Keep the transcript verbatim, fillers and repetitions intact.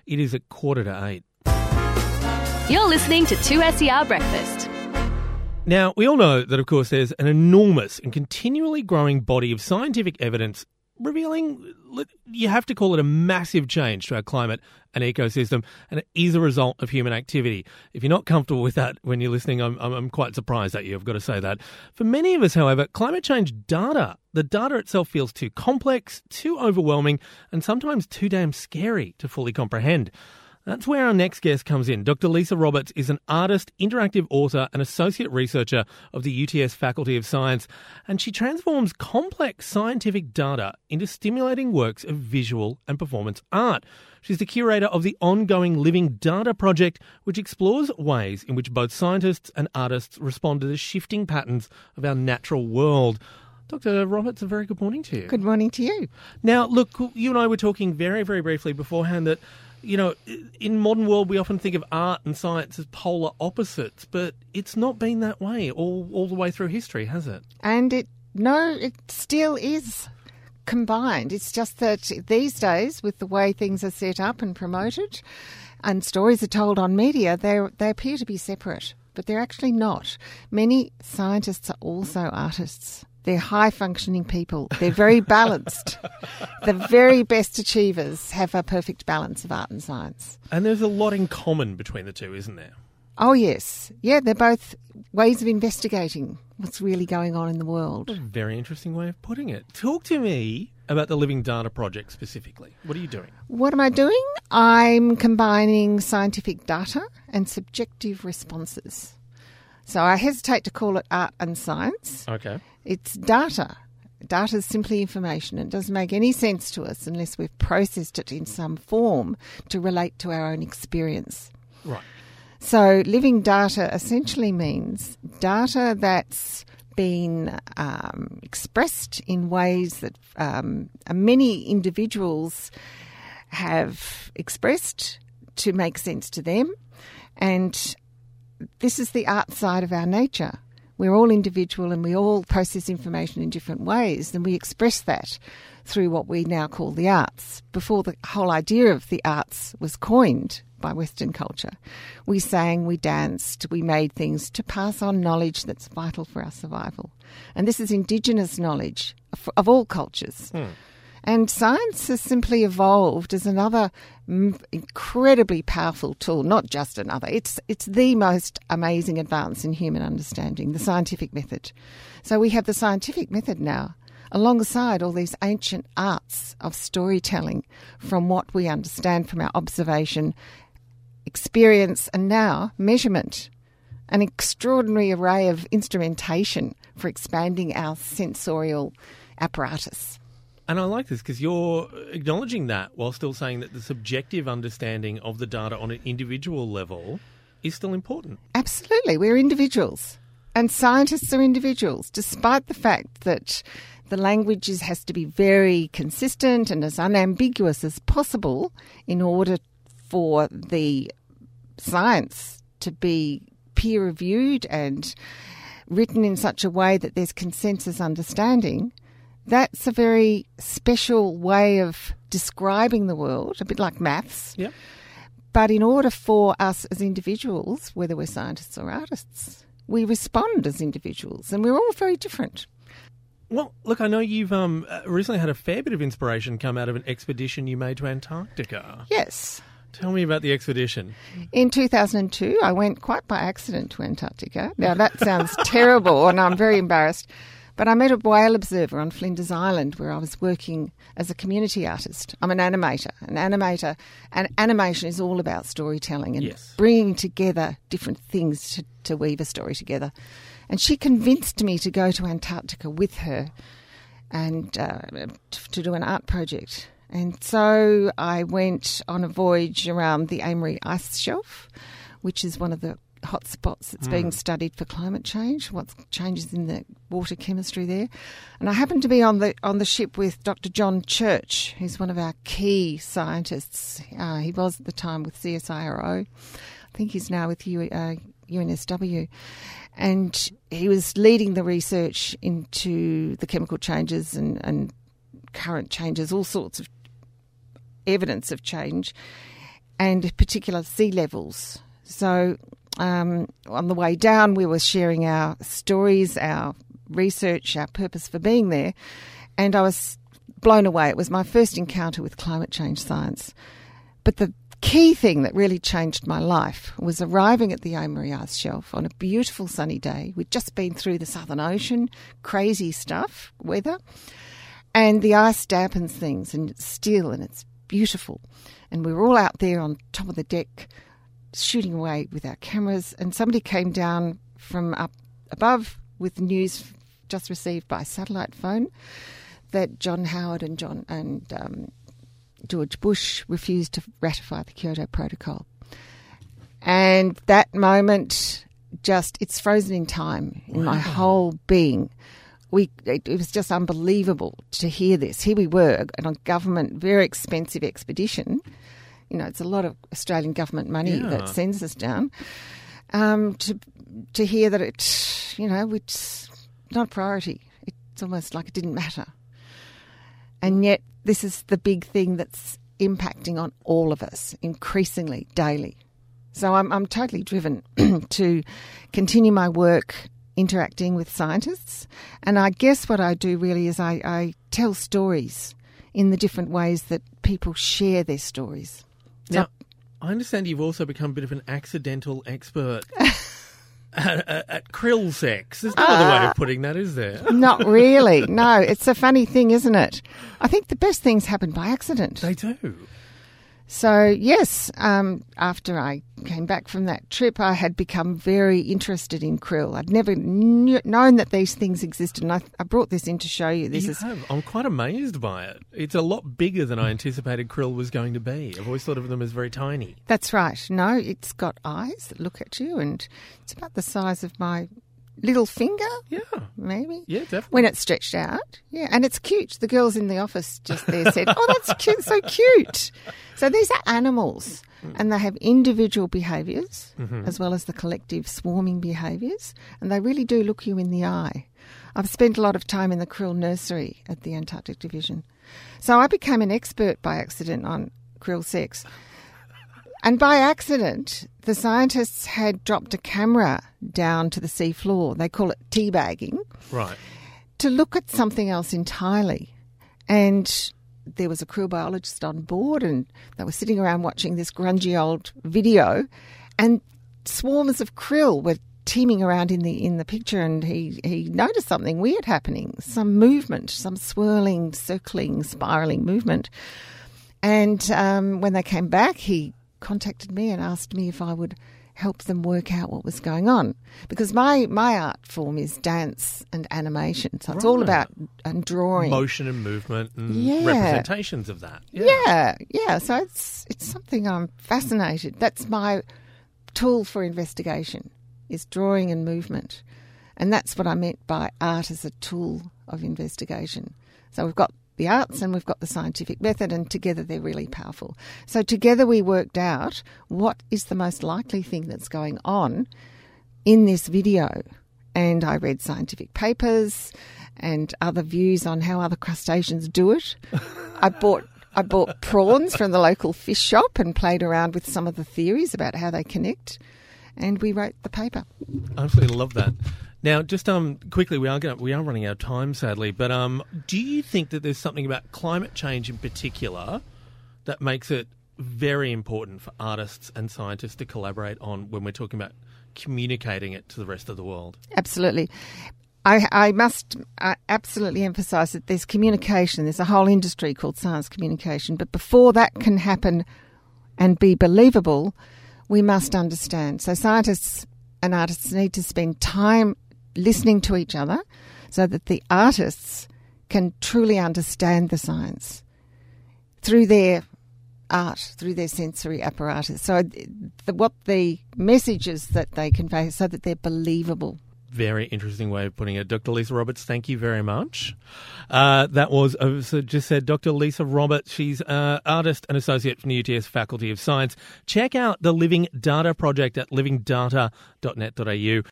It is at quarter to eight. You're listening to two S E R Breakfast. Now, we all know that, of course, there's an enormous and continually growing body of scientific evidence revealing, you have to call it a massive change to our climate and ecosystem, and it is a result of human activity. If you're not comfortable with that when you're listening, I'm, I'm quite surprised at you, I've got to say that. For many of us, however, climate change data, the data itself feels too complex, too overwhelming, and sometimes too damn scary to fully comprehend. That's where our next guest comes in. Doctor Lisa Roberts is an artist, interactive author and associate researcher of the U T S Faculty of Science, and she transforms complex scientific data into stimulating works of visual and performance art. She's the curator of the ongoing Living Data Project, which explores ways in which both scientists and artists respond to the shifting patterns of our natural world. Doctor Roberts, a very good morning to you. Good morning to you. Now, look, you and I were talking very, very briefly beforehand that, you know, in modern world, we often think of art and science as polar opposites, but it's not been that way all, all the way through history, has it? And it, no, it still is combined. It's just that these days, with the way things are set up and promoted and stories are told on media, they they appear to be separate, but they're actually not. Many scientists are also artists. They're high-functioning people. They're very balanced. The very best achievers have a perfect balance of art and science. And there's a lot in common between the two, isn't there? Oh, yes. Yeah, they're both ways of investigating what's really going on in the world. A very interesting way of putting it. Talk to me about the Living Data Project specifically. What are you doing? What am I doing? I'm combining scientific data and subjective responses. So I hesitate to call it art and science. Okay. It's data. Data is simply information. It doesn't make any sense to us unless we've processed it in some form to relate to our own experience. Right. So living data essentially means data that's been um, expressed in ways that um, many individuals have expressed to make sense to them. And this is the art side of our nature. We're all individual and we all process information in different ways, and we express that through what we now call the arts. Before the whole idea of the arts was coined by Western culture, we sang, we danced, we made things to pass on knowledge that's vital for our survival. And this is Indigenous knowledge of, of all cultures. Hmm. And science has simply evolved as another m- incredibly powerful tool, not just another. It's it's the most amazing advance in human understanding, the scientific method. So we have the scientific method now, alongside all these ancient arts of storytelling from what we understand from our observation, experience, and now measurement. An extraordinary array of instrumentation for expanding our sensorial apparatus. And I like this because you're acknowledging that while still saying that the subjective understanding of the data on an individual level is still important. Absolutely. We're individuals. And scientists are individuals, despite the fact that the language is, has to be very consistent and as unambiguous as possible in order for the science to be peer-reviewed and written in such a way that there's consensus understanding. That's a very special way of describing the world, a bit like maths. Yep. But in order for us as individuals, whether we're scientists or artists, we respond as individuals, and we're all very different. Well, look, I know you've um, recently had a fair bit of inspiration come out of an expedition you made to Antarctica. Yes. Tell me about the expedition. In two thousand two, I went quite by accident to Antarctica. Now, that sounds terrible, and I'm very embarrassed. But I met a whale observer on Flinders Island where I was working as a community artist. I'm an animator. An animator, and animation is all about storytelling and yes. bringing together different things to, to weave a story together. And she convinced me to go to Antarctica with her and uh, to do an art project. And so I went on a voyage around the Amory Ice Shelf, which is one of the hot spots that's mm. being studied for climate change, what changes in the water chemistry there. And I happened to be on the on the ship with Doctor John Church, who's one of our key scientists. Uh, he was at the time with C S I R O. I think he's now with U, uh, U N S W. And he was leading the research into the chemical changes and, and current changes, all sorts of evidence of change and particular sea levels. So um, on the way down, we were sharing our stories, our research, our purpose for being there, and I was blown away. It was my first encounter with climate change science. But the key thing that really changed my life was arriving at the Aomori Ice Shelf on a beautiful sunny day. We'd just been through the Southern Ocean, crazy stuff, weather, and the ice dampens things, and it's still and it's beautiful. And we were all out there on top of the deck shooting away with our cameras, and somebody came down from up above with news just received by satellite phone that John Howard and John and um, George Bush refused to ratify the Kyoto Protocol. And that moment, just, it's frozen in time in wow. my whole being. We, it, it was just unbelievable to hear this. Here we were on a government, very expensive expedition. You know, it's a lot of Australian government money yeah. that sends us down. Um, to to hear that it, you know, it's not a priority. It's almost like it didn't matter. And yet this is the big thing that's impacting on all of us increasingly daily. So I'm I'm totally driven to continue my work interacting with scientists. And I guess what I do really is I, I tell stories in the different ways that people share their stories. So, now, I understand you've also become a bit of an accidental expert at, at, at krill sex. There's no uh, other way of putting that, is there? Not really. No, it's a funny thing, isn't it? I think the best things happen by accident. They do. So, yes, um, after I came back from that trip, I had become very interested in krill. I'd never knew, known that these things existed, and I, I brought this in to show you. This you is, have. I'm quite amazed by it. It's a lot bigger than I anticipated krill was going to be. I've always thought of them as very tiny. That's right. No, it's got eyes that look at you, and it's about the size of my little finger. Yeah. Maybe. Yeah, definitely. When it's stretched out. Yeah, and it's cute. The girls in the office just there said, oh, that's cute, so cute. So these are animals, and they have individual behaviours mm-hmm. as well as the collective swarming behaviours, and they really do look you in the eye. I've spent a lot of time in the krill nursery at the Antarctic Division. So I became an expert by accident on krill sex. And by accident, the scientists had dropped a camera down to the sea floor. They call it teabagging. Right. To look at something else entirely. And there was a krill biologist on board, and they were sitting around watching this grungy old video, and swarms of krill were teeming around in the in the picture, and he, he noticed something weird happening, some movement, some swirling, circling, spiralling movement. And um, when they came back, he contacted me and asked me if I would help them work out what was going on, because my, my art form is dance and animation, so it's right. all about and drawing, motion and movement and yeah. representations of that. Yeah. yeah, yeah. So it's it's something I'm fascinated. That's my tool for investigation, is drawing and movement, and that's what I meant by art as a tool of investigation. So we've got the arts and we've got the scientific method, and together they're really powerful. So together we worked out what is the most likely thing that's going on in this video. And I read scientific papers and other views on how other crustaceans do it. I bought I bought prawns from the local fish shop and played around with some of the theories about how they connect, and we wrote the paper. I absolutely love that. Now, just um, quickly, we are going we are running out of time, sadly. But um, do you think that there's something about climate change in particular that makes it very important for artists and scientists to collaborate on when we're talking about communicating it to the rest of the world? Absolutely. I, I must uh, absolutely emphasise that there's communication. There's a whole industry called science communication. But before that can happen and be believable, we must understand. So scientists and artists need to spend time listening to each other so that the artists can truly understand the science through their art, through their sensory apparatus. So the, what the messages that they convey, so that they're believable. Very interesting way of putting it. Doctor Lisa Roberts, thank you very much. Uh, that was, uh, so just said Doctor Lisa Roberts. She's uh, artist and associate from the U T S Faculty of Science. Check out the Living Data Project at living data dot net dot a u.